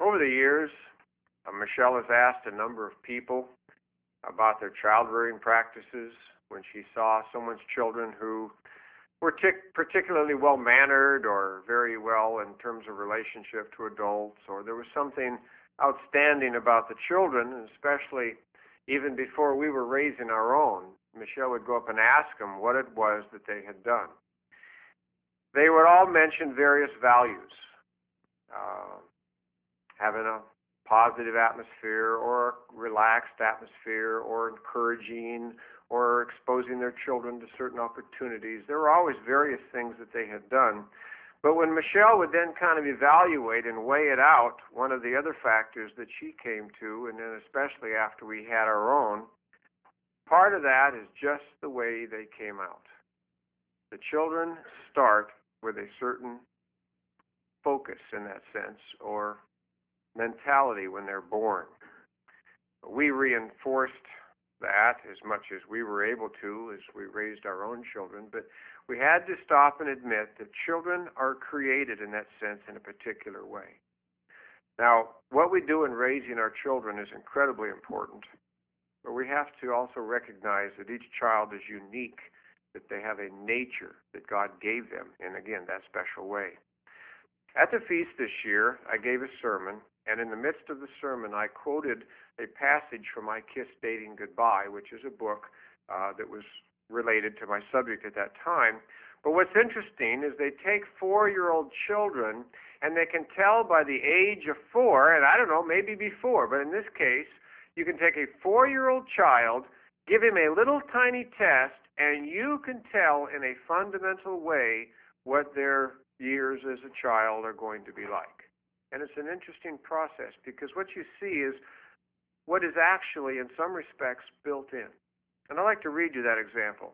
Over the years, Michelle has asked a number of people about their child rearing practices when she saw someone's children who were particularly well mannered or very well in terms of relationship to adults, or there was something outstanding about the children, and especially even before we were raising our own. Michelle would go up and ask them what it was that they had done. They would all mention various values, having a positive atmosphere or a relaxed atmosphere or encouraging or exposing their children to certain opportunities. There were always various things that they had done. But when Michelle would then kind of evaluate and weigh it out, one of the other factors that she came to, and then especially after we had our own, part of that is just the way they came out. The children start with a certain focus in that sense, or mentality when they're born. We reinforced that as much as we were able to as we raised our own children, but we had to stop and admit that children are created in that sense in a particular way. Now, what we do in raising our children is incredibly important, but we have to also recognize that each child is unique, that they have a nature that God gave them in, again, that special way. At the feast this year, I gave a sermon, and in the midst of the sermon, I quoted a passage from I Kissed Dating Goodbye, which is a book that was related to my subject at that time. But what's interesting is they take 4-year-old children, and they can tell by the age of 4, and I don't know, maybe before, but in this case, you can take a 4-year-old child, give him a little tiny test, and you can tell in a fundamental way what their years as a child are going to be like. And it's an interesting process because what you see is what is actually, in some respects, built in. And I'd like to read you that example.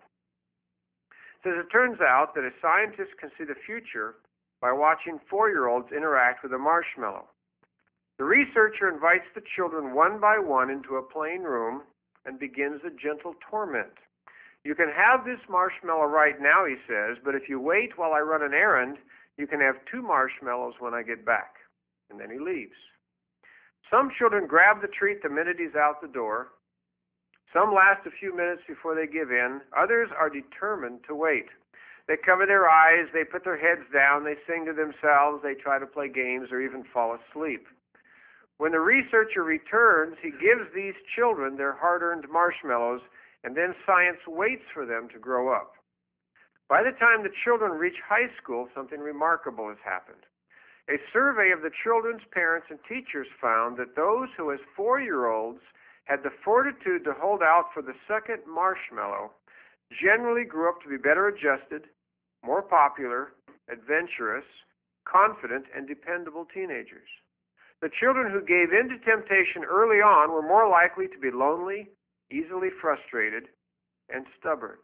It says, it turns out that a scientist can see the future by watching 4-year-olds interact with a marshmallow. The researcher invites the children one by one into a plain room and begins a gentle torment. You can have this marshmallow right now, he says, but if you wait while I run an errand, you can have 2 marshmallows when I get back. And then he leaves. Some children grab the treat the minute he's out the door. Some last a few minutes before they give in. Others are determined to wait. They cover their eyes, they put their heads down, they sing to themselves, they try to play games or even fall asleep. When the researcher returns, he gives these children their hard-earned marshmallows, and then science waits for them to grow up. By the time the children reach high school, something remarkable has happened. A survey of the children's parents and teachers found that those who, as 4-year-olds, had the fortitude to hold out for the second marshmallow generally grew up to be better adjusted, more popular, adventurous, confident, and dependable teenagers. The children who gave in to temptation early on were more likely to be lonely, easily frustrated, and stubborn.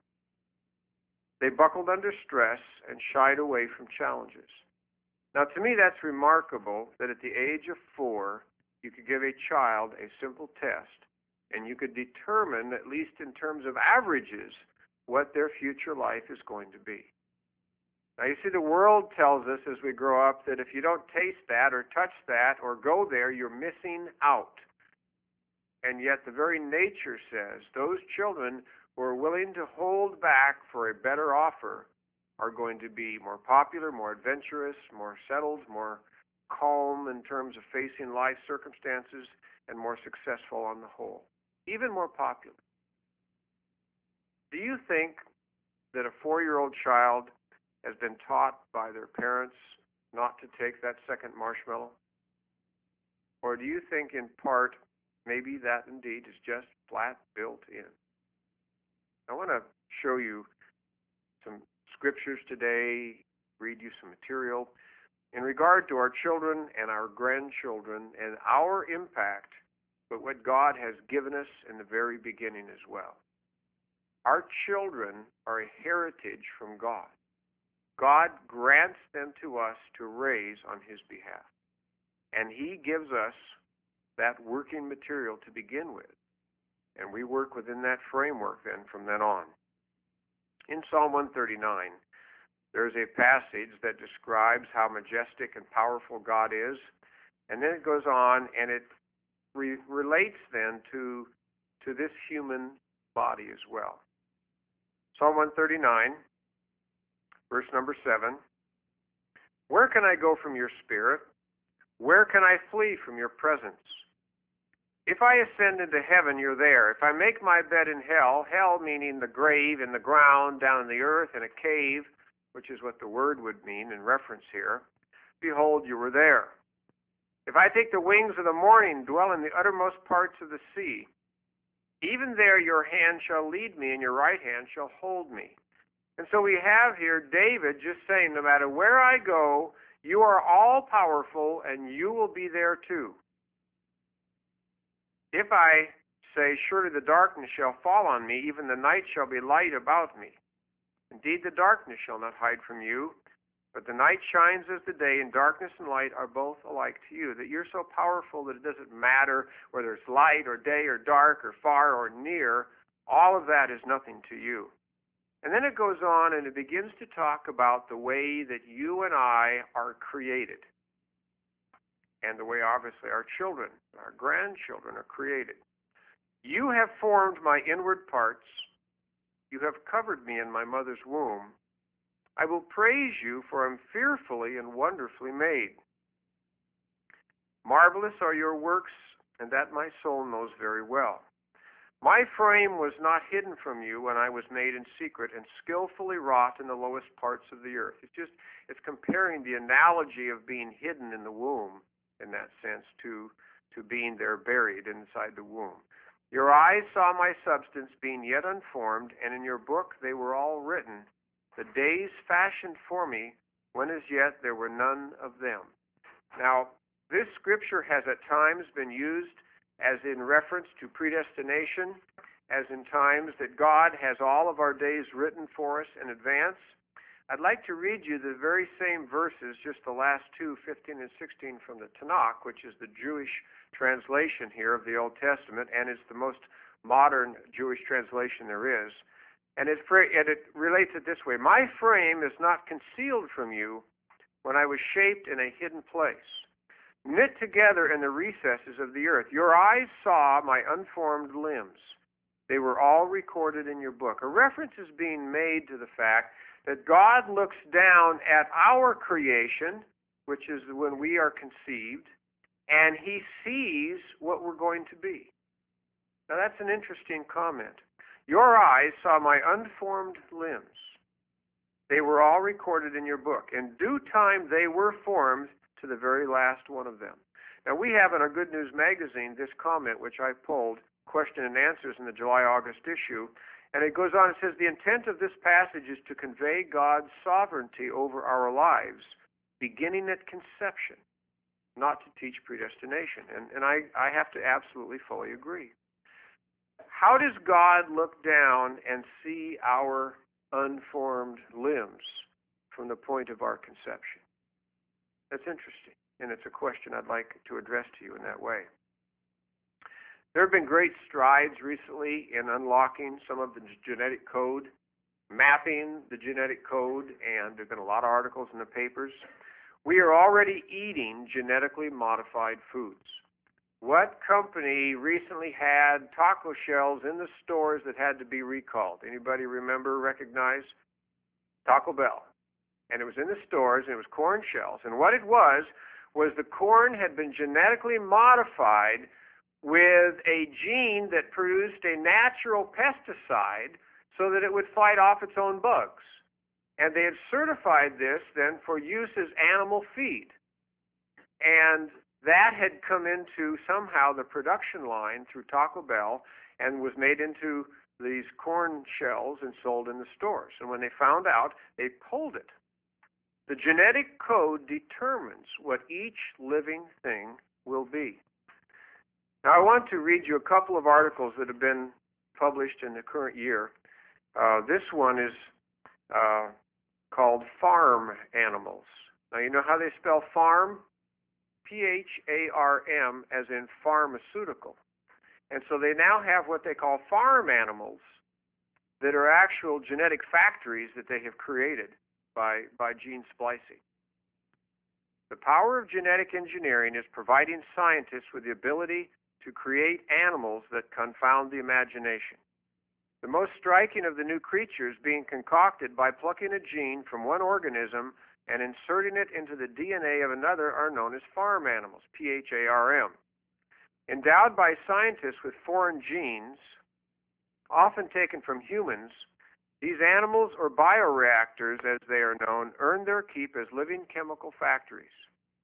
They buckled under stress and shied away from challenges. Now, to me, that's remarkable that at the age of 4, you could give a child a simple test, and you could determine, at least in terms of averages, what their future life is going to be. Now, you see, the world tells us as we grow up that if you don't taste that or touch that or go there, you're missing out. And yet the very nature says those children who are willing to hold back for a better offer are going to be more popular, more adventurous, more settled, more calm in terms of facing life circumstances, and more successful on the whole, even more popular. Do you think that a 4-year-old child has been taught by their parents not to take that second marshmallow? Or do you think in part maybe that indeed is just flat built in? I want to show you some scriptures today, read you some material in regard to our children and our grandchildren and our impact, but what God has given us in the very beginning as well. Our children are a heritage from God. God grants them to us to raise on his behalf. And he gives us that working material to begin with. And we work within that framework then from then on. In Psalm 139, there's a passage that describes how majestic and powerful God is. And then it goes on, and it relates then to this human body as well. Psalm 139, verse number 7. Where can I go from your spirit? Where can I flee from your presence? If I ascend into heaven, you're there. If I make my bed in hell, hell meaning the grave in the ground, down in the earth, in a cave, which is what the word would mean in reference here, behold, you were there. If I take the wings of the morning, dwell in the uttermost parts of the sea, even there your hand shall lead me, and your right hand shall hold me. And so we have here David just saying, no matter where I go, you are all powerful, and you will be there too. If I say, surely the darkness shall fall on me, even the night shall be light about me. Indeed, the darkness shall not hide from you, but the night shines as the day, and darkness and light are both alike to you. That you're so powerful that it doesn't matter whether it's light or day or dark or far or near. All of that is nothing to you. And then it goes on and it begins to talk about the way that you and I are created, and the way obviously our children, our grandchildren are created. You have formed my inward parts. You have covered me in my mother's womb. I will praise you, for I am fearfully and wonderfully made. Marvelous are your works, and that my soul knows very well. My frame was not hidden from you when I was made in secret and skillfully wrought in the lowest parts of the earth. It's comparing the analogy of being hidden in the womb, in that sense, to being there buried inside the womb. Your eyes saw my substance being yet unformed, and in your book they were all written, the days fashioned for me, when as yet there were none of them. Now, this scripture has at times been used as in reference to predestination, as in times that God has all of our days written for us in advance. I'd like to read you the very same verses, just the last two, 15 and 16 from the Tanakh, which is the Jewish translation here of the Old Testament, and is the most modern Jewish translation there is. And it relates it this way. My frame is not concealed from you when I was shaped in a hidden place, knit together in the recesses of the earth. Your eyes saw my unformed limbs. They were all recorded in your book. A reference is being made to the fact that God looks down at our creation, which is when we are conceived, and he sees what we're going to be. Now that's an interesting comment. Your eyes saw my unformed limbs. They were all recorded in your book. In due time they were formed, to the very last one of them. Now we have in our Good News magazine this comment which I pulled, question and answers in the July-August issue, and it goes on, it says, the intent of this passage is to convey God's sovereignty over our lives, beginning at conception, not to teach predestination. And I have to absolutely fully agree. How does God look down and see our unformed limbs from the point of our conception? That's interesting, and it's a question I'd like to address to you in that way. There have been great strides recently in unlocking some of the genetic code, mapping the genetic code, and there have been a lot of articles in the papers. We are already eating genetically modified foods. What company recently had taco shells in the stores that had to be recalled? Anybody remember, recognize? Taco Bell. And it was in the stores, and it was corn shells. And what it was the corn had been genetically modified with a gene that produced a natural pesticide so that it would fight off its own bugs. And they had certified this then for use as animal feed. And that had come into somehow the production line through Taco Bell and was made into these corn shells and sold in the stores. And when they found out, they pulled it. The genetic code determines what each living thing will be. Now, I want to read you a couple of articles that have been published in the current year. This one is called Farm Animals. Now, you know how they spell farm? P-H-A-R-M, as in pharmaceutical. And so they now have what they call farm animals that are actual genetic factories that they have created by gene splicing. The power of genetic engineering is providing scientists with the ability to create animals that confound the imagination. The most striking of the new creatures being concocted by plucking a gene from one organism and inserting it into the DNA of another are known as farm animals, PHARM. Endowed by scientists with foreign genes, often taken from humans, these animals, or bioreactors as they are known, earn their keep as living chemical factories.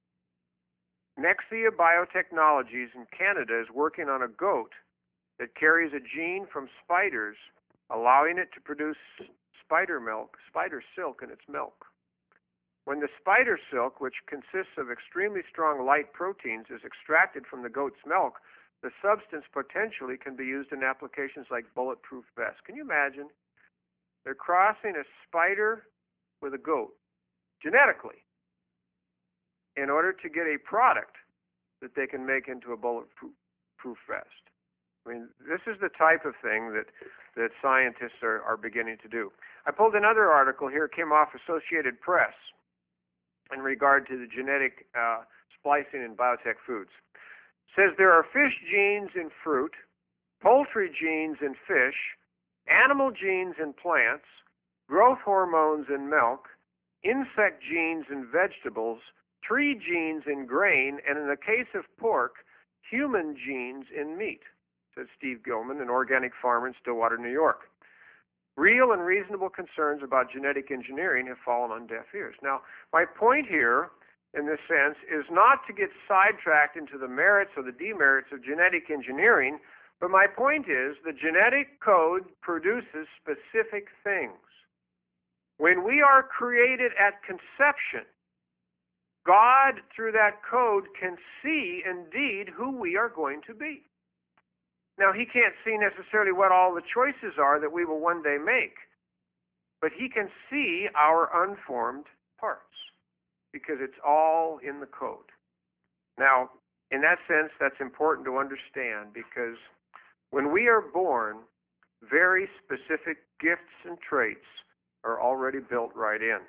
Nexia Biotechnologies in Canada is working on a goat that carries a gene from spiders, allowing it to produce spider silk in its milk. When the spider silk, which consists of extremely strong light proteins, is extracted from the goat's milk, the substance potentially can be used in applications like bulletproof vests. Can you imagine? They're crossing a spider with a goat, genetically, in order to get a product that they can make into a bulletproof vest. I mean, this is the type of thing that scientists are beginning to do. I pulled another article here. It came off Associated Press in regard to the genetic splicing in biotech foods. It says there are fish genes in fruit, poultry genes in fish, animal genes in plants, growth hormones in milk, insect genes in vegetables, tree genes in grain, and in the case of pork, human genes in meat, said Steve Gilman, an organic farmer in Stillwater, New York. Real and reasonable concerns about genetic engineering have fallen on deaf ears. Now, my point here, in this sense, is not to get sidetracked into the merits or the demerits of genetic engineering, but my point is the genetic code produces specific things. When we are created at conception, God, through that code, can see indeed who we are going to be. Now, he can't see necessarily what all the choices are that we will one day make, but he can see our unformed parts because it's all in the code. Now, in that sense, that's important to understand because when we are born, very specific gifts and traits are already built right in.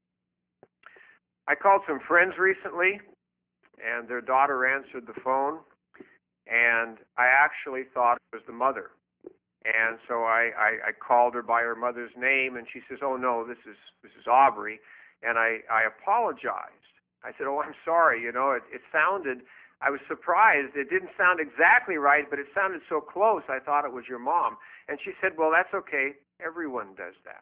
I called some friends recently, and their daughter answered the phone, and I actually thought it was the mother. And so I called her by her mother's name, and she says, "Oh no, this is Aubrey," and I apologized. I said, "Oh, I'm sorry. You know, it sounded. I was surprised. It didn't sound exactly right, but it sounded so close. I thought it was your mom." And she said, "Well, that's okay. Everyone does that."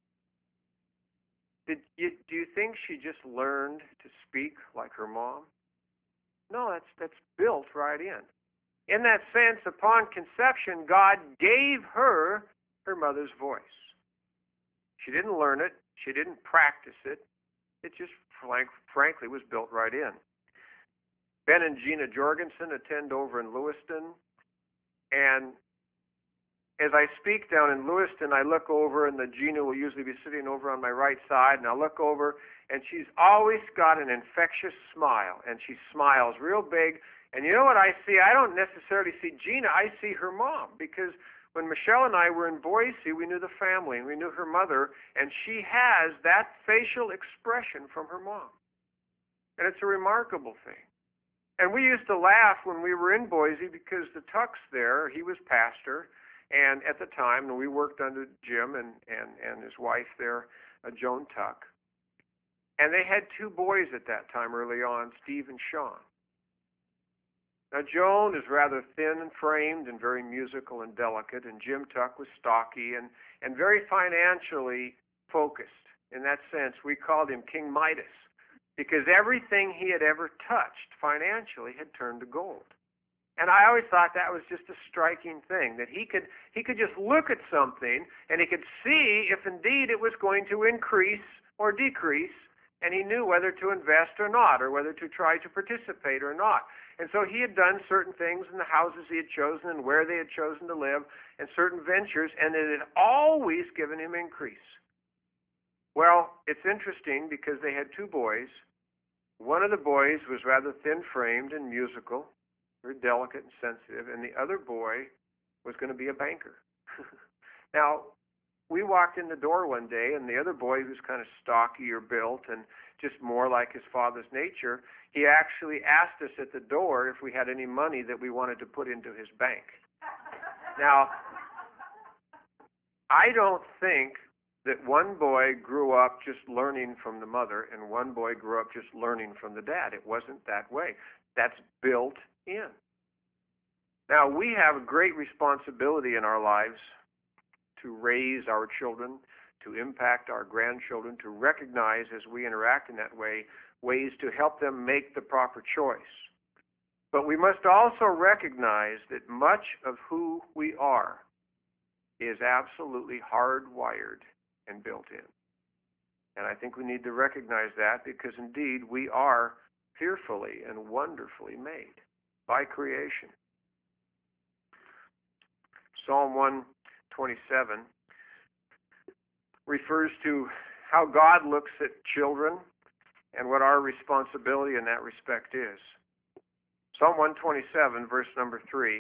Do you think she just learned to speak like her mom? No, that's built right in. In that sense, upon conception, God gave her her mother's voice. She didn't learn it. She didn't practice it. It just, frankly, was built right in. Ben and Gina Jorgensen attend over in Lewiston, and as I speak down in Lewiston, I look over, and Gina will usually be sitting over on my right side, and I look over, and she's always got an infectious smile, and she smiles real big. And you know what I see? I don't necessarily see Gina. I see her mom, because when Michelle and I were in Boise, we knew the family, and we knew her mother, and she has that facial expression from her mom. And it's a remarkable thing. And we used to laugh when we were in Boise because the Tucks there, he was pastor, and at the time, we worked under Jim and his wife there, Joan Tuck. And they had two boys at that time early on, Steve and Sean. Now, Joan is rather thin and framed and very musical and delicate, and Jim Tuck was stocky and very financially focused. In that sense, we called him King Midas because everything he had ever touched financially had turned to gold. And I always thought that was just a striking thing, that he could just look at something and he could see if indeed it was going to increase or decrease, and he knew whether to invest or not, or whether to try to participate or not. And so he had done certain things in the houses he had chosen and where they had chosen to live and certain ventures, and it had always given him increase. Well, it's interesting because they had two boys. One of the boys was rather thin-framed and musical, very delicate and sensitive, and the other boy was going to be a banker. Now, we walked in the door one day, and the other boy, who's kind of stocky or built and just more like his Father's nature, he actually asked us at the door if we had any money that we wanted to put into his bank. Now, I don't think that one boy grew up just learning from the mother and one boy grew up just learning from the dad. It wasn't that way. That's built in. Now, we have a great responsibility in our lives to raise our children, to impact our grandchildren, to recognize as we interact in that way, ways to help them make the proper choice. But we must also recognize that much of who we are is absolutely hardwired and built in. And I think we need to recognize that because indeed we are fearfully and wonderfully made by creation. Psalm 127 refers to how God looks at children and what our responsibility in that respect is. Psalm 127, verse number 3.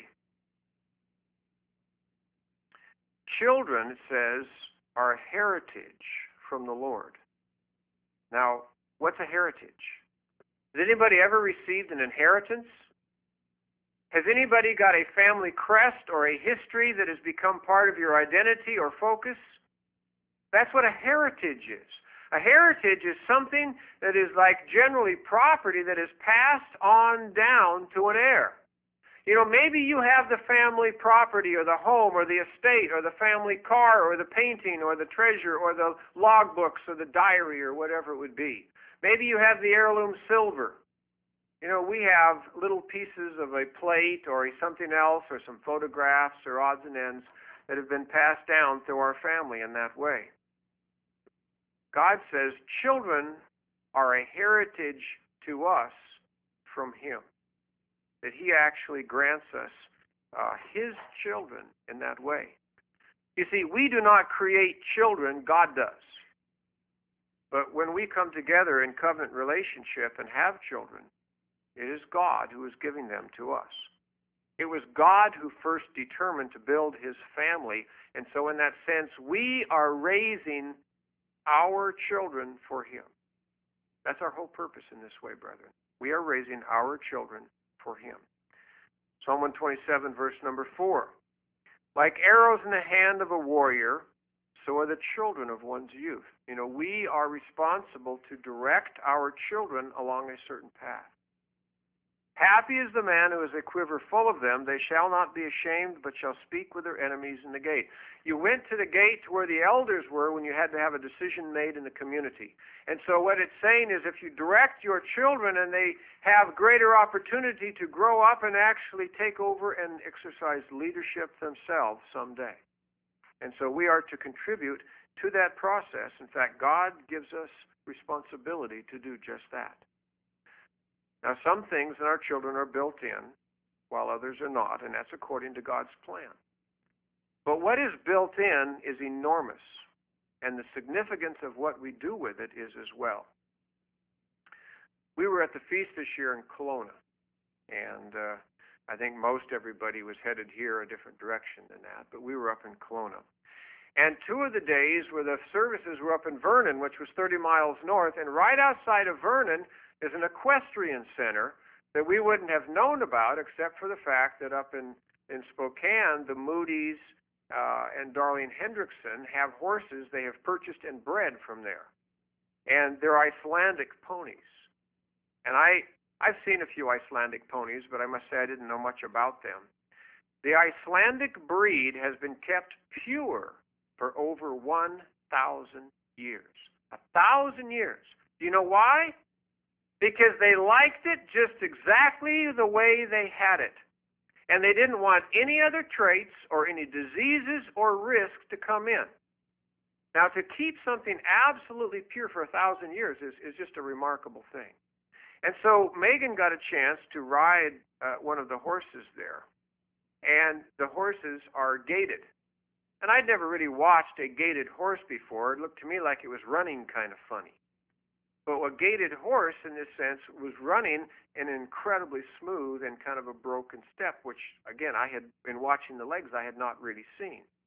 Children, it says, are a heritage from the Lord. Now, what's a heritage? Has anybody ever received an inheritance? Has anybody got a family crest or a history that has become part of your identity or focus? That's what a heritage is. A heritage is something that is like generally property that is passed on down to an heir. You know, maybe you have the family property or the home or the estate or the family car or the painting or the treasure or the logbooks or the diary or whatever it would be. Maybe you have the heirloom silver. You know, we have little pieces of a plate or something else or some photographs or odds and ends that have been passed down through our family in that way. God says children are a heritage to us from Him, that He actually grants us His children in that way. You see, we do not create children, God does. But when we come together in covenant relationship and have children, it is God who is giving them to us. It was God who first determined to build His family, and so in that sense, we are raising our children for Him. That's our whole purpose in this way, brethren. We are raising our children for Him. Psalm 127, verse number 4. Like arrows in the hand of a warrior, so are the children of one's youth. You know, we are responsible to direct our children along a certain path. Happy is the man who has a quiver full of them. They shall not be ashamed, but shall speak with their enemies in the gate. You went to the gate to where the elders were when you had to have a decision made in the community. And so what it's saying is if you direct your children and they have greater opportunity to grow up and actually take over and exercise leadership themselves someday. And so we are to contribute to that process. In fact, God gives us responsibility to do just that. Now, some things in our children are built in, while others are not, and that's according to God's plan. But what is built in is enormous, and the significance of what we do with it is as well. We were at the feast this year in Kelowna, and I think most everybody was headed here a different direction than that, but we were up in Kelowna. And 2 of the days where the services were up in Vernon, which was 30 miles north, and right outside of Vernon is an equestrian center that we wouldn't have known about except for the fact that up in Spokane, the Moody's and Darlene Hendrickson have horses they have purchased and bred from there. And they're Icelandic ponies. And I've seen a few Icelandic ponies, but I must say I didn't know much about them. The Icelandic breed has been kept pure for over 1,000 years. 1,000 years. Do you know why? Because they liked it just exactly the way they had it. And they didn't want any other traits or any diseases or risks to come in. Now, to keep something absolutely pure for 1,000 years is just a remarkable thing. And so Megan got a chance to ride one of the horses there. And the horses are gaited. And I'd never really watched a gaited horse before. It looked to me like it was running kind of funny. But a gaited horse, in this sense, was running in an incredibly smooth and kind of a broken step, which, again, I had been watching the legs I had not really seen.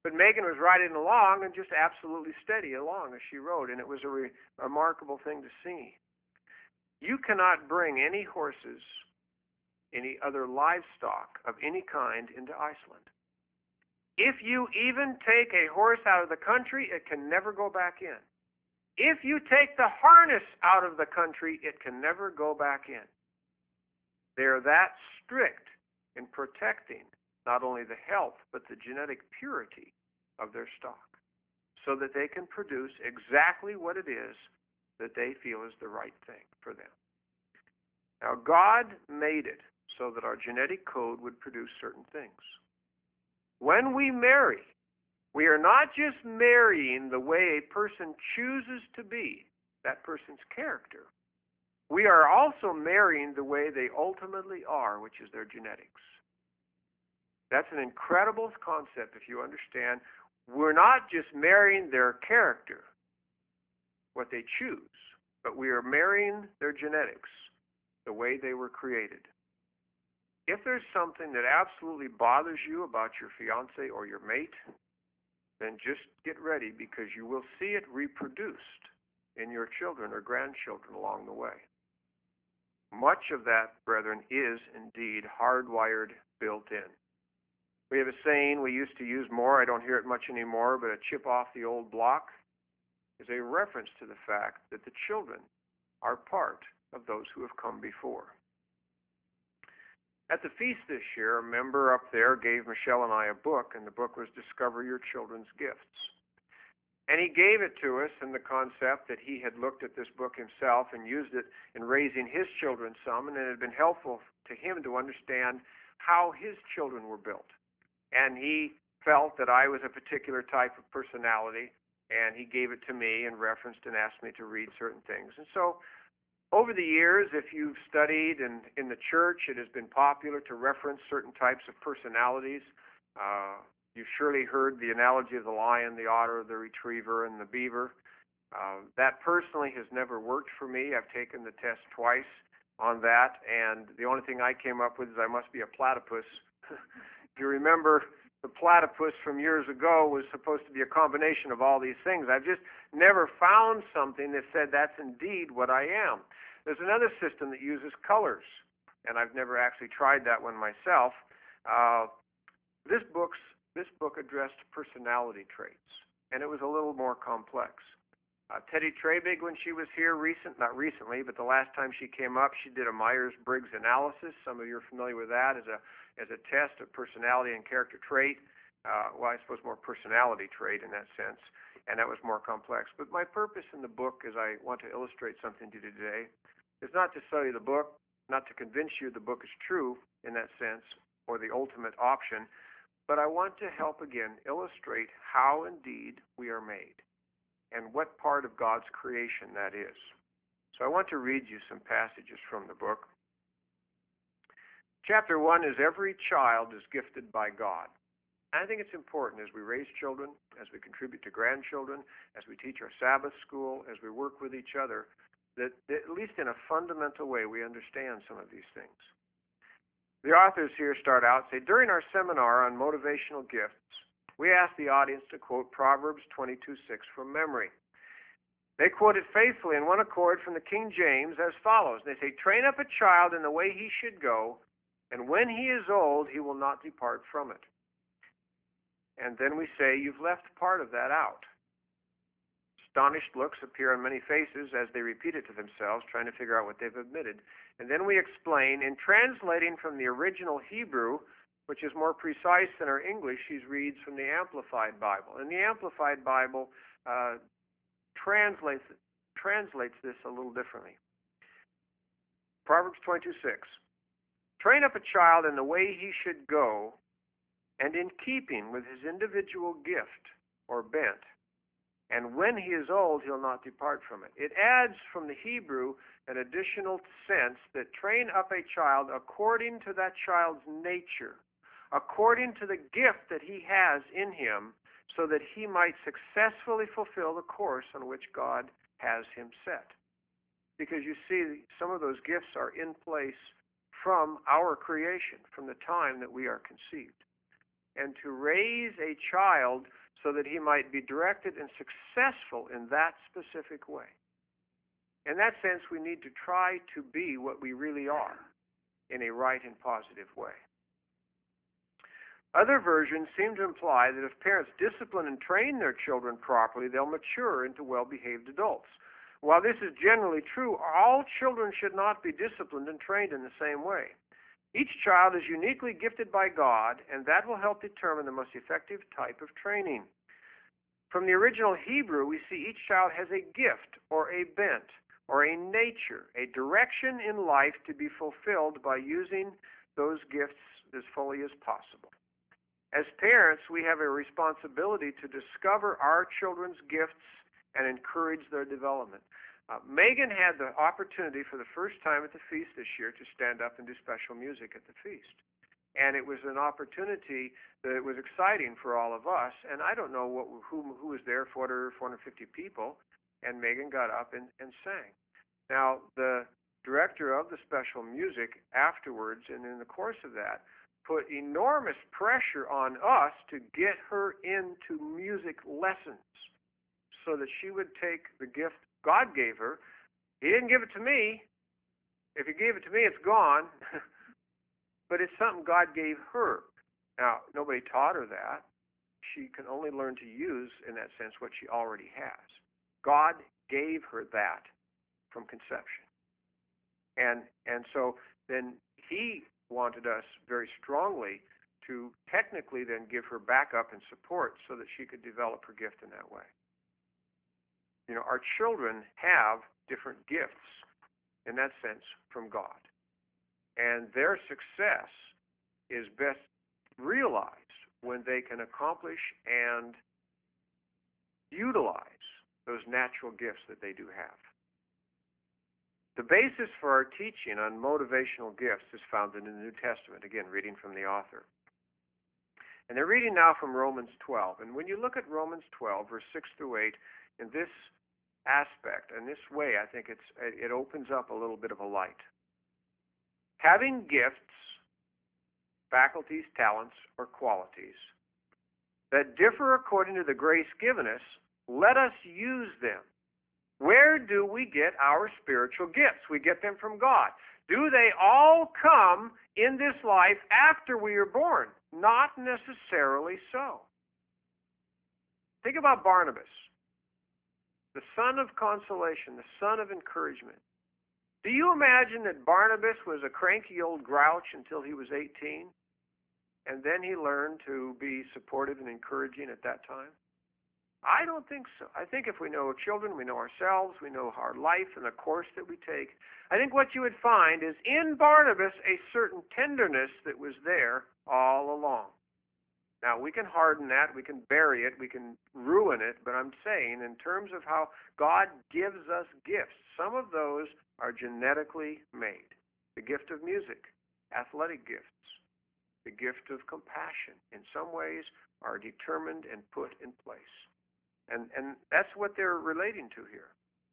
But Megan was riding along and just absolutely steady along as she rode, and it was a remarkable thing to see. You cannot bring any horses, any other livestock of any kind into Iceland. If you even take a horse out of the country, it can never go back in. If you take the harness out of the country, it can never go back in. They're that strict in protecting not only the health, but the genetic purity of their stock, so that they can produce exactly what it is that they feel is the right thing for them. Now, God made it so that our genetic code would produce certain things. When we marry, we are not just marrying the way a person chooses to be, that person's character. We are also marrying the way they ultimately are, which is their genetics. That's an incredible concept if you understand. We're not just marrying their character, what they choose, but we are marrying their genetics, the way they were created. If there's something that absolutely bothers you about your fiance or your mate, then just get ready, because you will see it reproduced in your children or grandchildren along the way. Much of that, brethren, is indeed hardwired, built in. We have a saying we used to use more, I don't hear it much anymore, but a chip off the old block is a reference to the fact that the children are part of those who have come before. At the feast this year, a member up there gave Michelle and I a book, and the book was Discover Your Children's Gifts. And he gave it to us in the concept that he had looked at this book himself and used it in raising his children some, and it had been helpful to him to understand how his children were built. And he felt that I was a particular type of personality, and he gave it to me and referenced and asked me to read certain things. And so over the years, if you've studied in the church, it has been popular to reference certain types of personalities. You've surely heard the analogy of the lion, the otter, the retriever, and the beaver. That personally has never worked for me. I've taken the test twice on that, and the only thing I came up with is I must be a platypus. If you remember, the platypus from years ago was supposed to be a combination of all these things. I've just never found something that said that's indeed what I am. There's another system that uses colors, and I've never actually tried that one myself. This book addressed personality traits, and it was a little more complex. Teddy Trebig, when she was here not recently, but the last time she came up, she did a Myers-Briggs analysis. Some of you are familiar with that as a test of personality and character trait. Well, I suppose more personality trait in that sense, and that was more complex. But my purpose in the book, as I want to illustrate something to you today, is not to sell you the book, not to convince you the book is true in that sense, or the ultimate option, but I want to help again illustrate how indeed we are made, and what part of God's creation that is. So I want to read you some passages from the book. Chapter 1 is Every Child is Gifted by God. And I think it's important as we raise children, as we contribute to grandchildren, as we teach our Sabbath school, as we work with each other, that at least in a fundamental way we understand some of these things. The authors here start out, say, during our seminar on motivational gifts, we asked the audience to quote Proverbs 22:6 from memory. They quote it faithfully in one accord from the King James as follows. They say, train up a child in the way he should go, and when he is old, he will not depart from it. And then we say, you've left part of that out. Astonished looks appear on many faces as they repeat it to themselves, trying to figure out what they've omitted. And then we explain, in translating from the original Hebrew, which is more precise than our English, she reads from the Amplified Bible. And the Amplified Bible translates this a little differently. Proverbs 22:6. Train up a child in the way he should go, and in keeping with his individual gift or bent. And when he is old, he'll not depart from it. It adds from the Hebrew an additional sense that train up a child according to that child's nature, according to the gift that he has in him, so that he might successfully fulfill the course on which God has him set. Because you see, some of those gifts are in place from our creation, from the time that we are conceived. and to raise a child so that he might be directed and successful in that specific way. In that sense, we need to try to be what we really are in a right and positive way. Other versions seem to imply that if parents discipline and train their children properly, they'll mature into well-behaved adults. While this is generally true, all children should not be disciplined and trained in the same way. Each child is uniquely gifted by God, and that will help determine the most effective type of training. From the original Hebrew, we see each child has a gift or a bent or a nature, a direction in life to be fulfilled by using those gifts as fully as possible. As parents, we have a responsibility to discover our children's gifts and encourage their development. Megan had the opportunity for the first time at the feast this year to stand up and do special music at the feast. And it was an opportunity that was exciting for all of us. And I don't know who was there, 450 people, and Megan got up and sang. Now, the director of the special music afterwards and in the course of that put enormous pressure on us to get her into music lessons so that she would take the gift God gave her. He didn't give it to me. If he gave it to me, it's gone. But it's something God gave her. Now, nobody taught her that. She can only learn to use, in that sense, what she already has. God gave her that from conception. And so then he wanted us very strongly to technically then give her backup and support so that she could develop her gift in that way. You know, our children have different gifts, in that sense, from God. And their success is best realized when they can accomplish and utilize those natural gifts that they do have. The basis for our teaching on motivational gifts is found in the New Testament, again, reading from the author. And they're reading now from Romans 12. And when you look at Romans 12, verse 6 through 8, in this aspect, in this way, I think it opens up a little bit of a light. Having gifts, faculties, talents, or qualities that differ according to the grace given us, let us use them. Where do we get our spiritual gifts? We get them from God. Do they all come in this life after we are born? Not necessarily so. Think about Barnabas, the son of consolation, the son of encouragement. Do you imagine that Barnabas was a cranky old grouch until he was 18? And then he learned to be supportive and encouraging at that time? I don't think so. I think if we know children, we know ourselves, we know our life and the course that we take, I think what you would find is in Barnabas a certain tenderness that was there all along. Now, we can harden that, we can bury it, we can ruin it, but I'm saying in terms of how God gives us gifts, some of those are genetically made. The gift of music, athletic gifts, the gift of compassion, in some ways are determined and put in place. And that's what they're relating to here.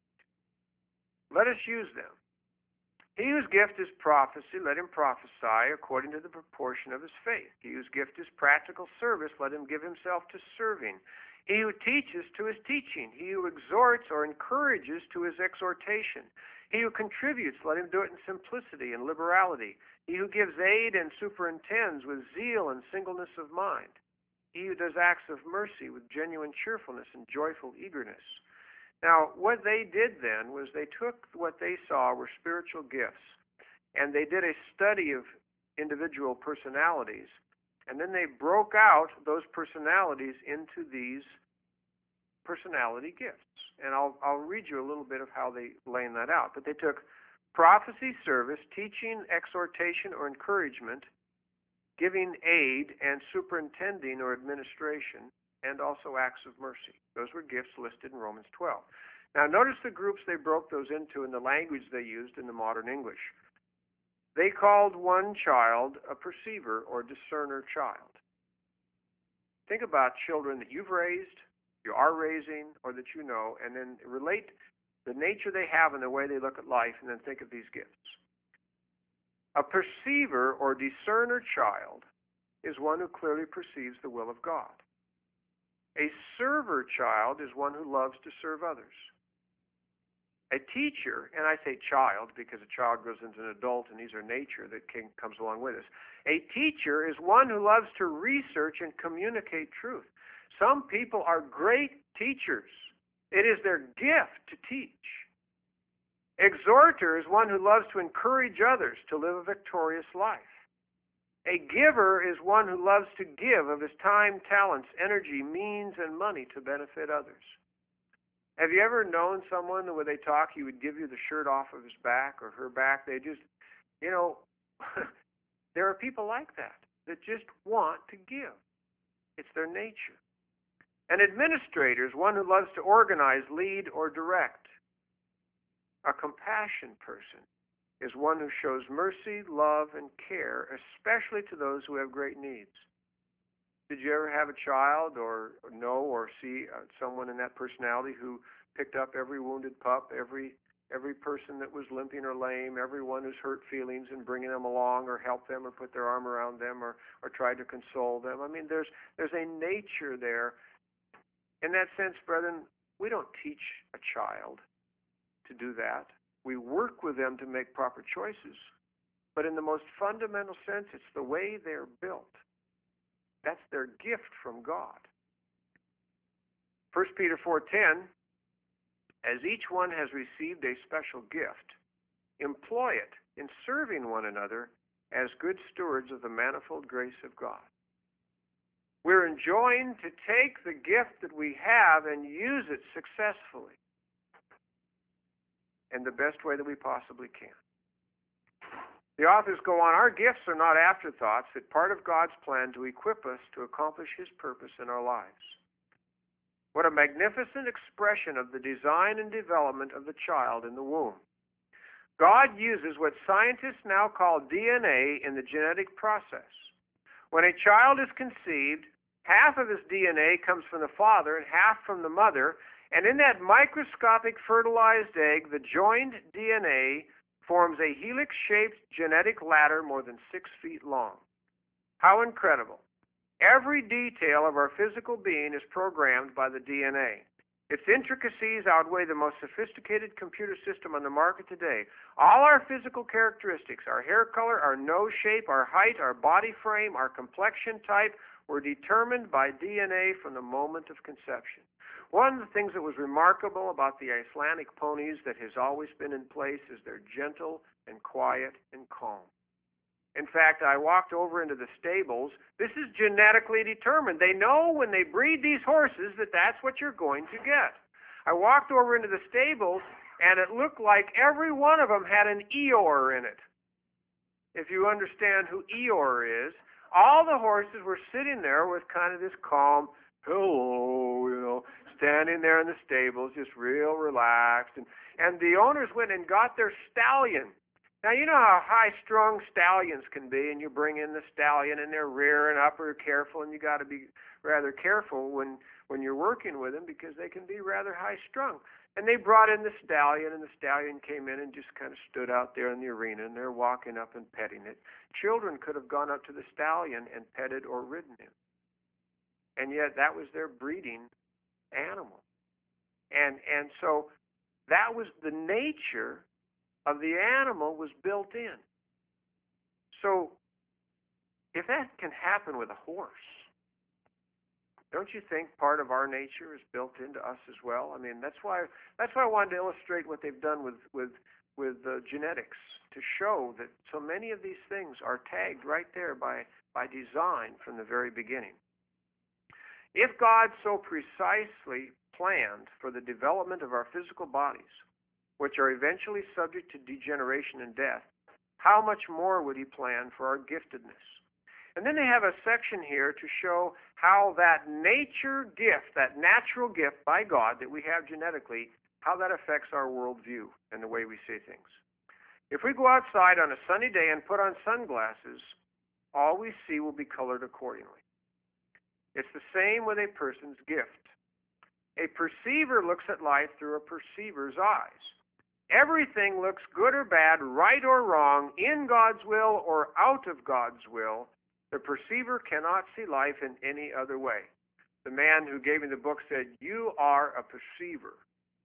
Let us use them. He whose gift is prophecy, let him prophesy according to the proportion of his faith. He whose gift is practical service, let him give himself to serving. He who teaches, to his teaching. He who exhorts or encourages, to his exhortation. He who contributes, let him do it in simplicity and liberality. He who gives aid and superintends with zeal and singleness of mind. He who does acts of mercy with genuine cheerfulness and joyful eagerness. Now, what they did then was they took what they saw were spiritual gifts, and they did a study of individual personalities, and then they broke out those personalities into these personality gifts. And I'll read you a little bit of how they laid that out. But they took prophecy, service, teaching, exhortation, or encouragement, giving aid, and superintending or administration, and also acts of mercy. Those were gifts listed in Romans 12. Now notice the groups they broke those into and the language they used in the modern English. They called one child a perceiver or discerner child. Think about children that you've raised, you are raising, or that you know, and then relate the nature they have and the way they look at life, and then think of these gifts. A perceiver or discerner child is one who clearly perceives the will of God. A server child is one who loves to serve others. A teacher, and I say child because a child grows into an adult and these are nature that comes along with us. A teacher is one who loves to research and communicate truth. Some people are great teachers. It is their gift to teach. Exhorter is one who loves to encourage others to live a victorious life. A giver is one who loves to give of his time, talents, energy, means, and money to benefit others. Have you ever known someone that when they talk, he would give you the shirt off of his back or her back? They just, there are people like that just want to give. It's their nature. An administrator is one who loves to organize, lead, or direct. A compassion person is one who shows mercy, love, and care, especially to those who have great needs. Did you ever have a child or know or see someone in that personality who picked up every wounded pup, every person that was limping or lame, everyone who's hurt feelings and bringing them along or helped them or put their arm around them or tried to console them? I mean, there's a nature there. In that sense, brethren, we don't teach a child to do that. We work with them to make proper choices. But in the most fundamental sense, it's the way they're built. That's their gift from God. 1 Peter 4:10, as each one has received a special gift, employ it in serving one another as good stewards of the manifold grace of God. We're enjoined to take the gift that we have and use it successfully in the best way that we possibly can. The authors go on, our gifts are not afterthoughts, but part of God's plan to equip us to accomplish His purpose in our lives. What a magnificent expression of the design and development of the child in the womb. God uses what scientists now call DNA in the genetic process. When a child is conceived, half of his DNA comes from the father and half from the mother, and in that microscopic fertilized egg, the joined DNA forms a helix-shaped genetic ladder more than 6 feet long. How incredible. Every detail of our physical being is programmed by the DNA. Its intricacies outweigh the most sophisticated computer system on the market today. All our physical characteristics, our hair color, our nose shape, our height, our body frame, our complexion type, were determined by DNA from the moment of conception. One of the things that was remarkable about the Icelandic ponies that has always been in place is they're gentle and quiet and calm. In fact, I walked over into the stables. This is genetically determined. They know when they breed these horses that that's what you're going to get. I walked over into the stables, and it looked like every one of them had an Eeyore in it. If you understand who Eeyore is, all the horses were sitting there with kind of this calm, hello, standing there in the stables, just real relaxed. And the owners went and got their stallion. Now, you know how high-strung stallions can be, and you bring in the stallion, and they're rearing up or careful, and you got to be rather careful when you're working with them because they can be rather high-strung. And they brought in the stallion, and the stallion came in and just kind of stood out there in the arena, and they're walking up and petting it. Children could have gone up to the stallion and petted or ridden him. And yet that was their breeding animal. And so that was the nature of the animal was built in. So if that can happen with a horse, don't you think part of our nature is built into us as well? I mean, that's why I wanted to illustrate what they've done with genetics, to show that so many of these things are tagged right there by design from the very beginning. If God so precisely planned for the development of our physical bodies, which are eventually subject to degeneration and death, how much more would He plan for our giftedness? And then they have a section here to show how that nature gift, that natural gift by God that we have genetically, how that affects our worldview and the way we see things. If we go outside on a sunny day and put on sunglasses, all we see will be colored accordingly. It's the same with a person's gift. A perceiver looks at life through a perceiver's eyes. Everything looks good or bad, right or wrong, in God's will or out of God's will, The perceiver cannot see life in any other way. The man who gave me the book said, "You are a perceiver."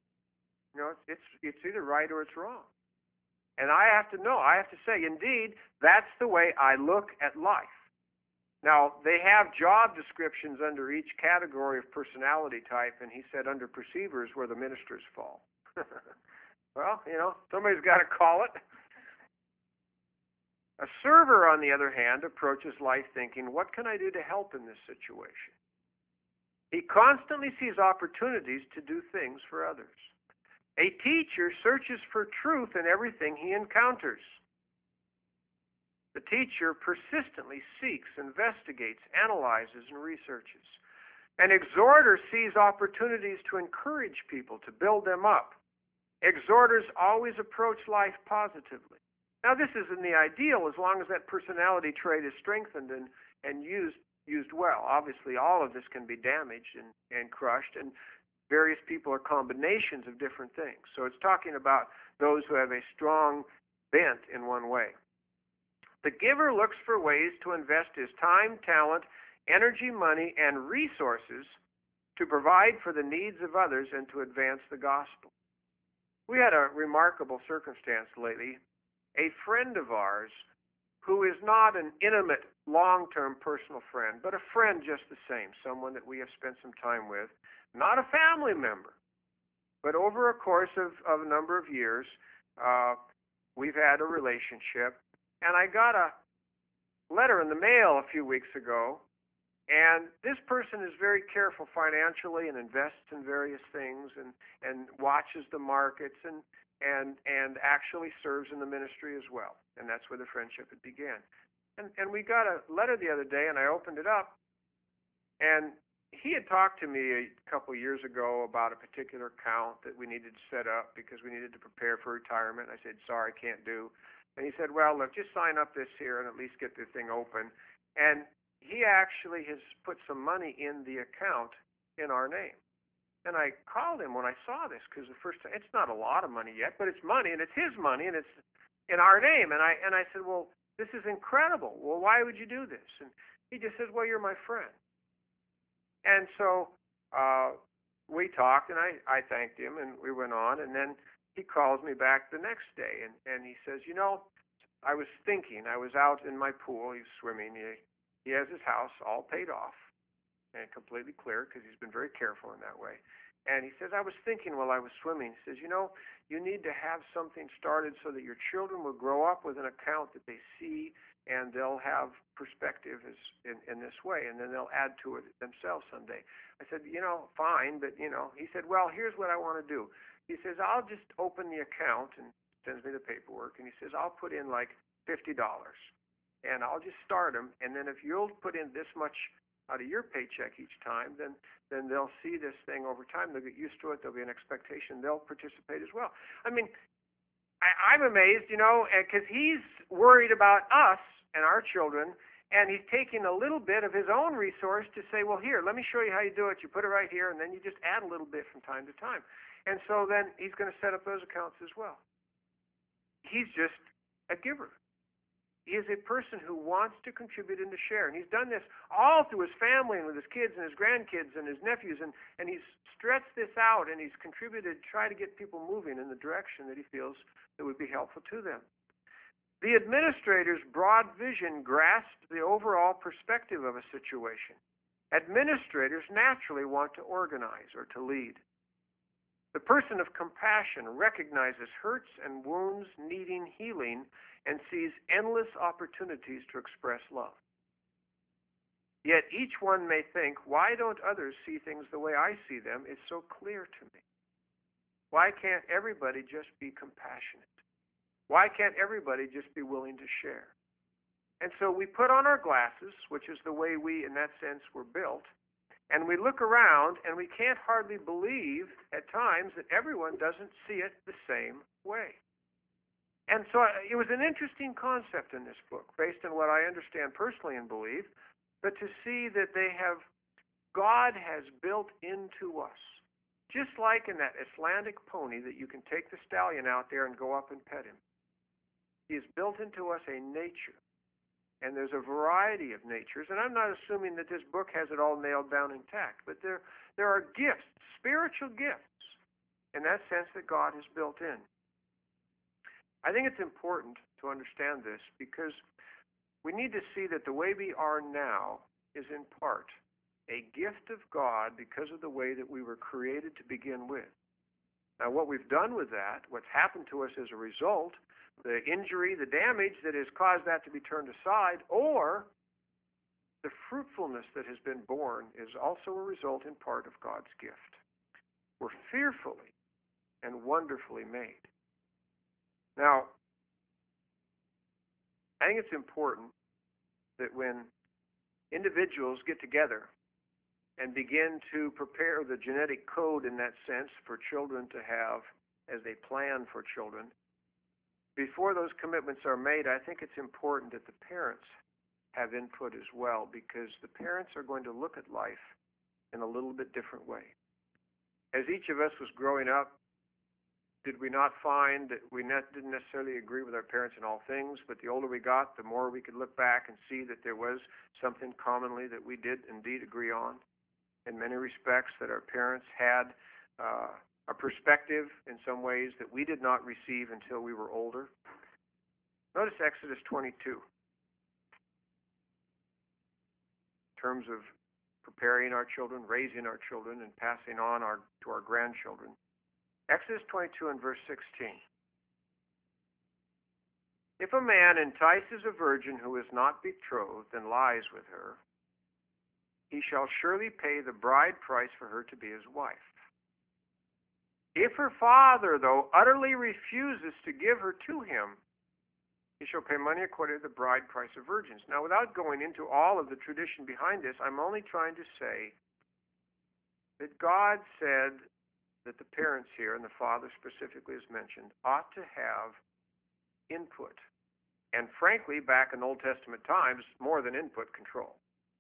It's either right or it's wrong. And I have to know, I have to say, indeed, that's the way I look at life. Now, they have job descriptions under each category of personality type, and he said under perceivers where the ministers fall. Well, somebody's got to call it. A server, on the other hand, approaches life thinking, what can I do to help in this situation? He constantly sees opportunities to do things for others. A teacher searches for truth in everything he encounters. The teacher persistently seeks, investigates, analyzes, and researches. An exhorter sees opportunities to encourage people, to build them up. Exhorters always approach life positively. Now, this isn't the ideal as long as that personality trait is strengthened and used well. Obviously, all of this can be damaged and crushed, and various people are combinations of different things. So it's talking about those who have a strong bent in one way. The giver looks for ways to invest his time, talent, energy, money, and resources to provide for the needs of others and to advance the gospel. We had a remarkable circumstance lately. A friend of ours who is not an intimate, long-term personal friend, but a friend just the same, someone that we have spent some time with, not a family member, but over a course of a number of years, we've had a relationship. And I got a letter in the mail a few weeks ago, and this person is very careful financially and invests in various things and watches the markets and actually serves in the ministry as well. And that's where the friendship had began. And we got a letter the other day, and I opened it up, and he had talked to me a couple of years ago about a particular account that we needed to set up because we needed to prepare for retirement. I said, sorry, I can't do. And he said, well, look, just sign up this here and at least get the thing open. And he actually has put some money in the account in our name. And I called him when I saw this because the first time, it's not a lot of money yet, but it's money, and it's his money, and it's in our name. And I said, well, this is incredible. Well, why would you do this? And he just says, well, you're my friend. And so we talked, and I thanked him, and we went on. And then he calls me back the next day, and he says, I was thinking, I was out in my pool, he's swimming, he has his house all paid off and completely clear because he's been very careful in that way. And he says, I was thinking while I was swimming, he says, you need to have something started so that your children will grow up with an account that they see and they'll have perspective in this way, and then they'll add to it themselves someday. I said, fine, but, he said, well, here's what I want to do. He says, I'll just open the account, and sends me the paperwork, and he says, I'll put in like $50, and I'll just start them, and then if you'll put in this much out of your paycheck each time, then they'll see this thing over time. They'll get used to it. There'll be an expectation. They'll participate as well. I mean, I'm amazed, because he's worried about us and our children, and he's taking a little bit of his own resource to say, well, here, let me show you how you do it. You put it right here, and then you just add a little bit from time to time. And so then he's going to set up those accounts as well. He's just a giver. He is a person who wants to contribute and to share. And he's done this all through his family and with his kids and his grandkids and his nephews. And he's stretched this out, and he's contributed to try to get people moving in the direction that he feels that would be helpful to them. The administrator's broad vision grasps the overall perspective of a situation. Administrators naturally want to organize or to lead. The person of compassion recognizes hurts and wounds needing healing and sees endless opportunities to express love. Yet each one may think, why don't others see things the way I see them? It's so clear to me. Why can't everybody just be compassionate? Why can't everybody just be willing to share? And so we put on our glasses, which is the way we, in that sense, were built, and we look around, and we can't hardly believe at times that everyone doesn't see it the same way. And so it was an interesting concept in this book, based on what I understand personally and believe, but to see that God has built into us, just like in that Icelandic pony that you can take the stallion out there and go up and pet him. He has built into us a nature And there's a variety of natures, and I'm not assuming that this book has it all nailed down intact, but there are gifts, spiritual gifts, in that sense that God has built in. I think it's important to understand this because we need to see that the way we are now is in part a gift of God because of the way that we were created to begin with. Now, what we've done with that, what's happened to us as a result, the injury, the damage that has caused that to be turned aside, or the fruitfulness that has been born is also a result in part of God's gift. We're fearfully and wonderfully made. Now, I think it's important that when individuals get together and begin to prepare the genetic code in that sense for children to have as they plan for children, before those commitments are made, I think it's important that the parents have input as well, because the parents are going to look at life in a little bit different way. As each of us was growing up, did we not find that we didn't necessarily agree with our parents in all things, but the older we got, the more we could look back and see that there was something commonly that we did indeed agree on? In many respects, that our parents had a perspective in some ways that we did not receive until we were older. Notice Exodus 22. In terms of preparing our children, raising our children, and passing on to our grandchildren. Exodus 22 and verse 16. If a man entices a virgin who is not betrothed and lies with her, he shall surely pay the bride price for her to be his wife. If her father, though, utterly refuses to give her to him, he shall pay money according to the bride price of virgins. Now, without going into all of the tradition behind this, I'm only trying to say that God said that the parents here, and the father specifically is mentioned, ought to have input. And frankly, back in Old Testament times, more than input, control.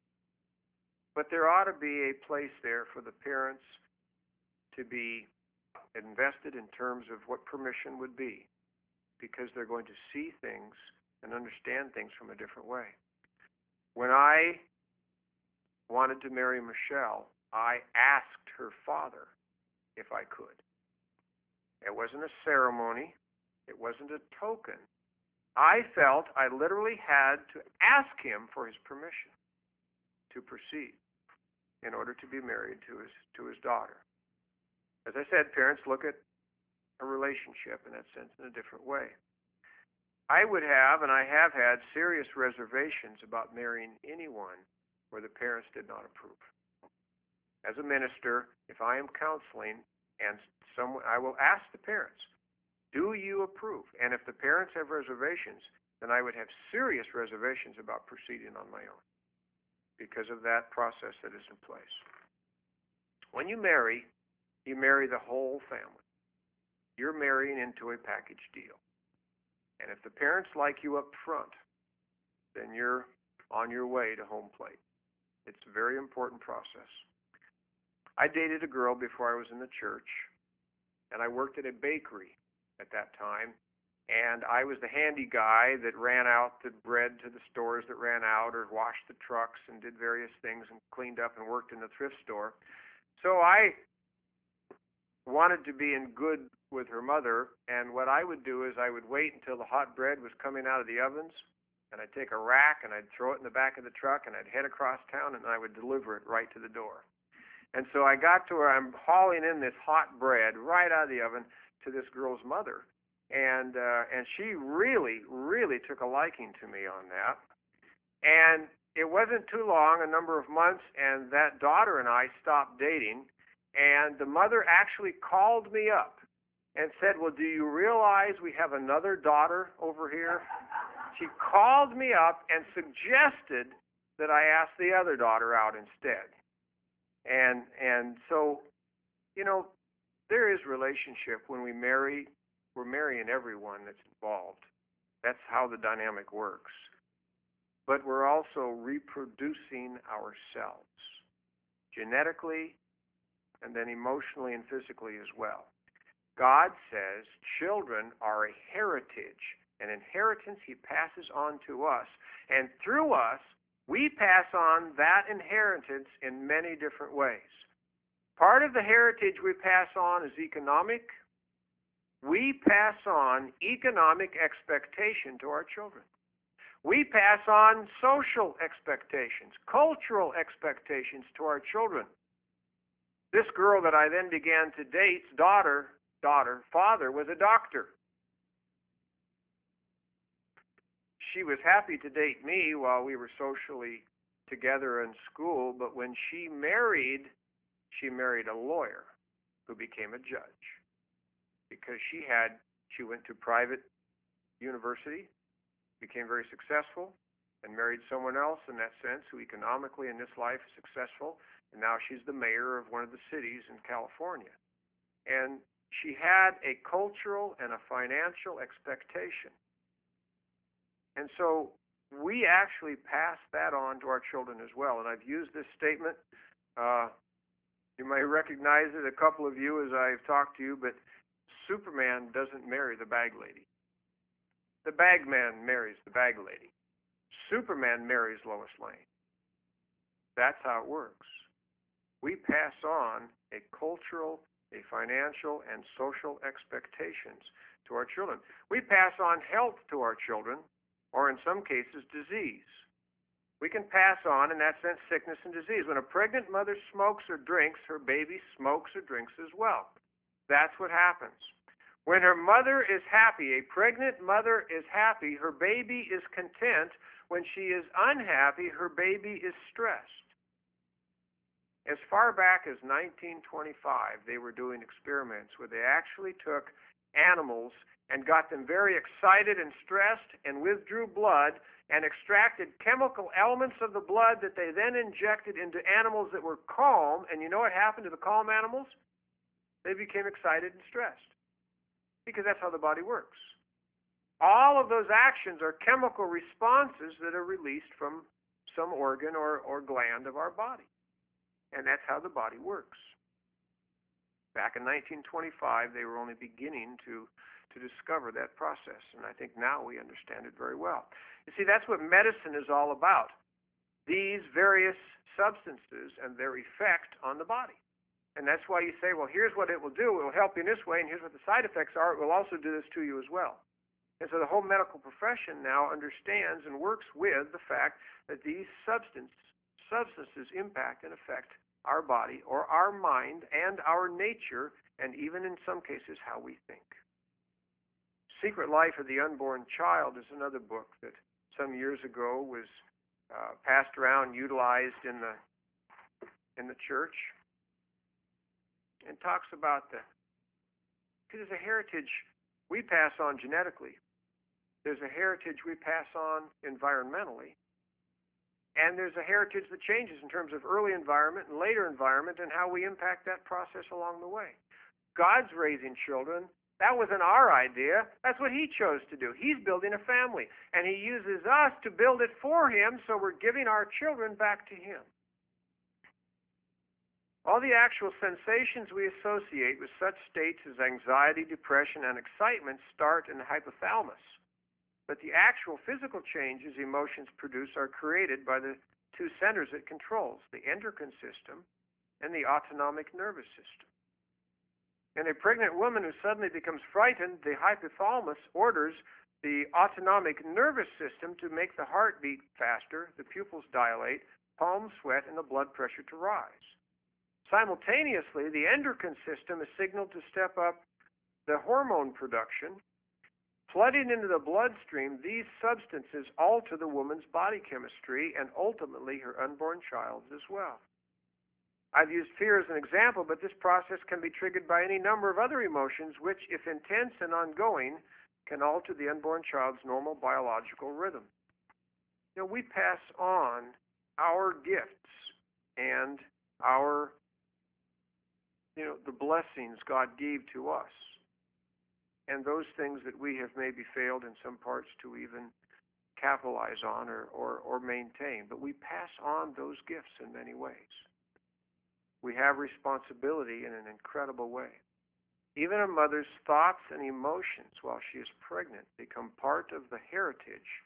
But there ought to be a place there for the parents to be invested in terms of what permission would be, because they're going to see things and understand things from a different way. When I wanted to marry Michelle, I asked her father if I could. It wasn't a ceremony. It wasn't a token. I felt I literally had to ask him for his permission to proceed in order to be married to his daughter. As I said, parents look at a relationship in that sense in a different way. I would have, and I have had, serious reservations about marrying anyone where the parents did not approve. As a minister, if I am counseling, and I will ask the parents, do you approve? And if the parents have reservations, then I would have serious reservations about proceeding on my own because of that process that is in place. When you marry the whole family. You're marrying into a package deal. And if the parents like you up front, then you're on your way to home plate. It's a very important process. I dated a girl before I was in the church, and I worked at a bakery at that time, and I was the handy guy that ran out the bread to the stores that ran out, or washed the trucks and did various things and cleaned up and worked in the thrift store. So I wanted to be in good with her mother, and what I would do is I would wait until the hot bread was coming out of the ovens, and I'd take a rack and I'd throw it in the back of the truck, and I'd head across town and I would deliver it right to the door. And so I got to where I'm hauling in this hot bread right out of the oven to this girl's mother, and she really, really took a liking to me on that. And it wasn't too long, a number of months, and that daughter and I stopped dating. And the mother actually called me up and said, well, do you realize we have another daughter over here? She called me up and suggested that I ask the other daughter out instead. And so, you know, there is relationship. When we marry, we're marrying everyone that's involved. That's how the dynamic works. But we're also reproducing ourselves genetically, and then emotionally and physically as well. God says children are a heritage, an inheritance he passes on to us. And through us, we pass on that inheritance in many different ways. Part of the heritage we pass on is economic. We pass on economic expectation to our children. We pass on social expectations, cultural expectations to our children. This girl that I then began to date's father was a doctor. She was happy to date me while we were socially together in school, but when she married a lawyer who became a judge because she went to private university, became very successful, and married someone else in that sense who economically in this life is successful, and now she's the mayor of one of the cities in California. And she had a cultural and a financial expectation. And so we actually pass that on to our children as well. And I've used this statement. You may recognize it, a couple of you, as I've talked to you, but Superman doesn't marry the bag lady. The bag man marries the bag lady. Superman marries Lois Lane. That's how it works. We pass on a cultural, a financial, and social expectations to our children. We pass on health to our children, or in some cases, disease. We can pass on, in that sense, sickness and disease. When a pregnant mother smokes or drinks, her baby smokes or drinks as well. That's what happens. When her mother is happy, a pregnant mother is happy, her baby is content. When she is unhappy, her baby is stressed. As far back as 1925, they were doing experiments where they actually took animals and got them very excited and stressed and withdrew blood and extracted chemical elements of the blood that they then injected into animals that were calm. And you know what happened to the calm animals? They became excited and stressed, because that's how the body works. All of those actions are chemical responses that are released from some organ or gland of our body. And that's how the body works. Back in 1925, they were only beginning to discover that process. And I think now we understand it very well. You see, that's what medicine is all about. These various substances and their effect on the body. And that's why you say, well, here's what it will do. It will help you in this way, and here's what the side effects are. It will also do this to you as well. And so the whole medical profession now understands and works with the fact that these substances impact and affect our body or our mind and our nature, and even in some cases how we think. Secret Life of the Unborn Child is another book that some years ago was passed around, utilized in the church, and talks about because there's a heritage we pass on genetically. There's a heritage we pass on environmentally. And there's a heritage that changes in terms of early environment and later environment and how we impact that process along the way. God's raising children. That wasn't our idea. That's what He chose to do. He's building a family. And He uses us to build it for Him, so we're giving our children back to Him. All the actual sensations we associate with such states as anxiety, depression, and excitement start in the hypothalamus. But the actual physical changes emotions produce are created by the two centers it controls, the endocrine system and the autonomic nervous system. In a pregnant woman who suddenly becomes frightened, the hypothalamus orders the autonomic nervous system to make the heart beat faster, the pupils dilate, palms sweat, and the blood pressure to rise. Simultaneously, the endocrine system is signaled to step up the hormone production. Flooding into the bloodstream, these substances alter the woman's body chemistry and ultimately her unborn child's as well. I've used fear as an example, but this process can be triggered by any number of other emotions which, if intense and ongoing, can alter the unborn child's normal biological rhythm. You know, we pass on our gifts and our, the blessings God gave to us, and those things that we have maybe failed in some parts to even capitalize on or maintain. But we pass on those gifts in many ways. We have responsibility in an incredible way. Even a mother's thoughts and emotions while she is pregnant become part of the heritage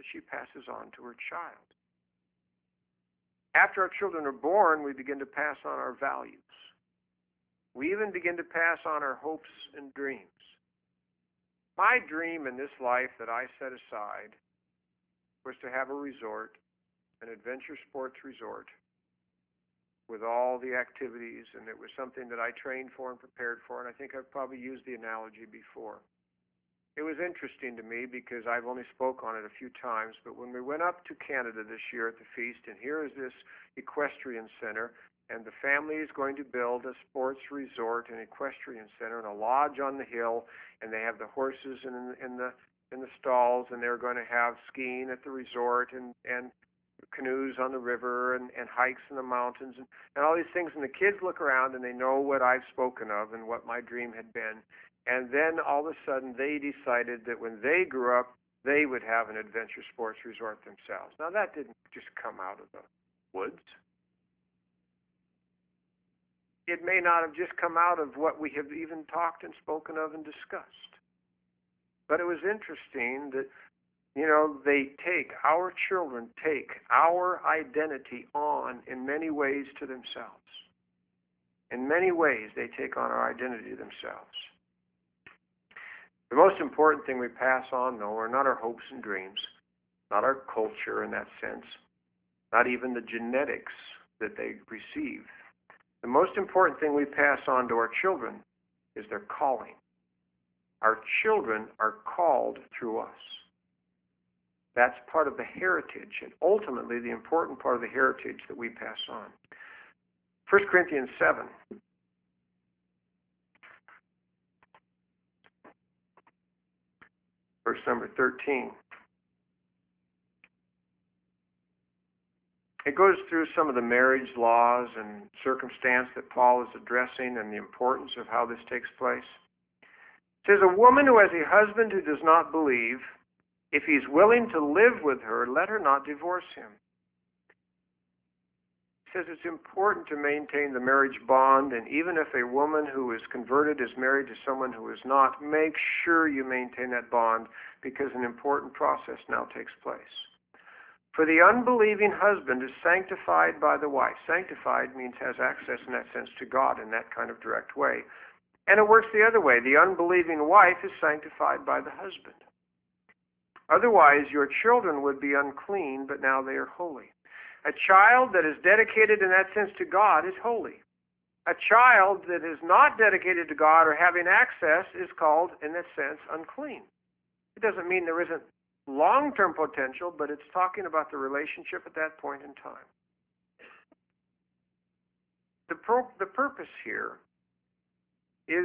that she passes on to her child. After our children are born, we begin to pass on our values. We even begin to pass on our hopes and dreams. My dream in this life that I set aside was to have a resort, an adventure sports resort, with all the activities, and it was something that I trained for and prepared for, and I think I've probably used the analogy before. It was interesting to me because I've only spoke on it a few times, but when we went up to Canada this year at the feast, and here is this equestrian center, and the family is going to build a sports resort, an equestrian center, and a lodge on the hill, and they have the horses in the stalls, and they're going to have skiing at the resort, and canoes on the river, and hikes in the mountains, and all these things. And the kids look around, and they know what I've spoken of and what my dream had been. And then all of a sudden, they decided that when they grew up, they would have an adventure sports resort themselves. Now, that didn't just come out of the woods. It may not have just come out of what we have even talked and spoken of and discussed. But it was interesting that, our children take our identity on in many ways to themselves. In many ways, they take on our identity themselves. The most important thing we pass on, though, are not our hopes and dreams, not our culture in that sense, not even the genetics that they receive. The most important thing we pass on to our children is their calling. Our children are called through us. That's part of the heritage, and ultimately the important part of the heritage that we pass on. 1 Corinthians 7. Verse number 13. It goes through some of the marriage laws and circumstance that Paul is addressing and the importance of how this takes place. It says, a woman who has a husband who does not believe, if he's willing to live with her, let her not divorce him. It says it's important to maintain the marriage bond, and even if a woman who is converted is married to someone who is not, make sure you maintain that bond, because an important process now takes place. For the unbelieving husband is sanctified by the wife. Sanctified means has access in that sense to God in that kind of direct way. And it works the other way. The unbelieving wife is sanctified by the husband. Otherwise, your children would be unclean, but now they are holy. A child that is dedicated in that sense to God is holy. A child that is not dedicated to God or having access is called, in that sense, unclean. It doesn't mean there isn't long-term potential, but it's talking about the relationship at that point in time. The purpose here is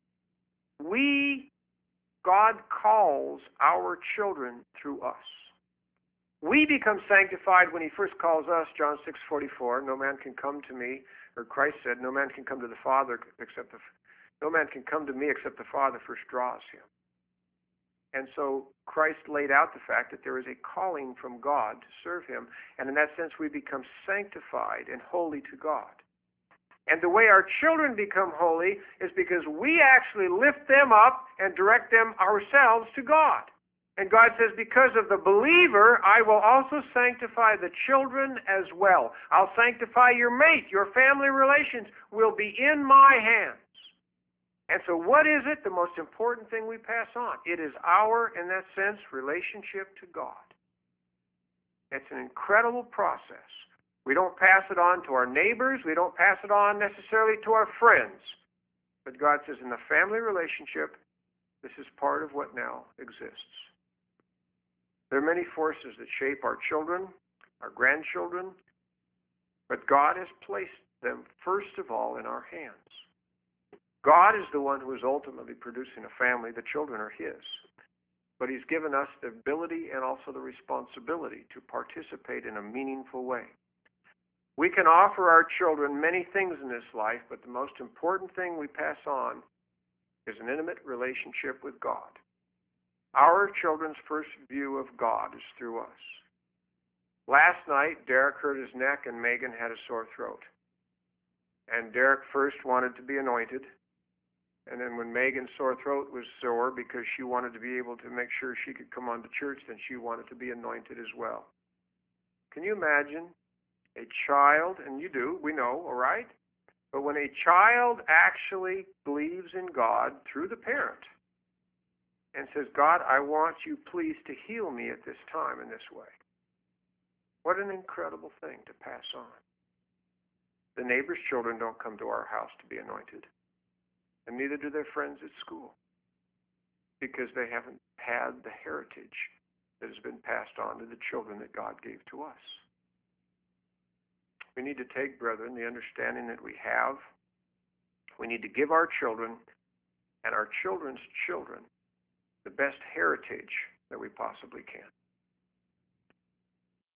God calls our children through us. We become sanctified when he first calls us, John 6:44, no man can come to me, or Christ said, no man can come to the Father no man can come to me except the Father first draws him. And so Christ laid out the fact that there is a calling from God to serve him, and in that sense we become sanctified and holy to God. And the way our children become holy is because we actually lift them up and direct them ourselves to God. And God says, because of the believer, I will also sanctify the children as well. I'll sanctify your mate. Your family relations will be in my hands. And so what is it? The most important thing we pass on. It is our, in that sense, relationship to God. It's an incredible process. We don't pass it on to our neighbors. We don't pass it on necessarily to our friends. But God says in the family relationship, this is part of what now exists. There are many forces that shape our children, our grandchildren, but God has placed them first of all in our hands. God is the one who is ultimately producing a family. The children are his. But he's given us the ability and also the responsibility to participate in a meaningful way. We can offer our children many things in this life, but the most important thing we pass on is an intimate relationship with God. Our children's first view of God is through us. Last night, Derek hurt his neck and Megan had a sore throat. And Derek first wanted to be anointed. And then when Megan's sore throat was sore because she wanted to be able to make sure she could come on to church, then she wanted to be anointed as well. Can you imagine a child, and you do, we know, all right? But when a child actually believes in God through the parent and says, God, I want you please to heal me at this time in this way. What an incredible thing to pass on. The neighbor's children don't come to our house to be anointed, and neither do their friends at school, because they haven't had the heritage that has been passed on to the children that God gave to us. We need to take, brethren, the understanding that we have. We need to give our children and our children's children the best heritage that we possibly can.